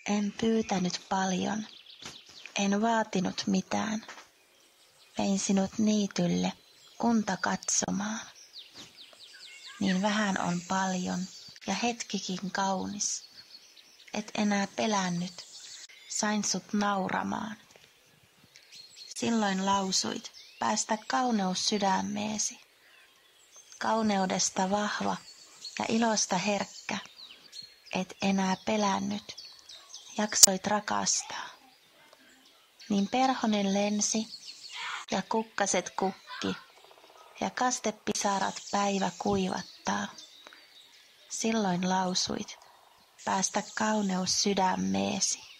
En pyytänyt paljon, en vaatinut mitään. Vein sinut niitylle unta katsomaan. Niin vähän on paljon ja hetkikin kaunis. Et enää pelännyt, sain sut nauramaan. Silloin lausuit, päästä kauneus sydämeesi. Kauneudesta vahva ja ilosta herkkä. Et enää pelännyt, jaksoit rakastaa. Niin perhonen lensi ja kukkaset kukki ja kastepisarat päivä kuivattaa. Silloin lausuit, päästä kauneus sydämeesi.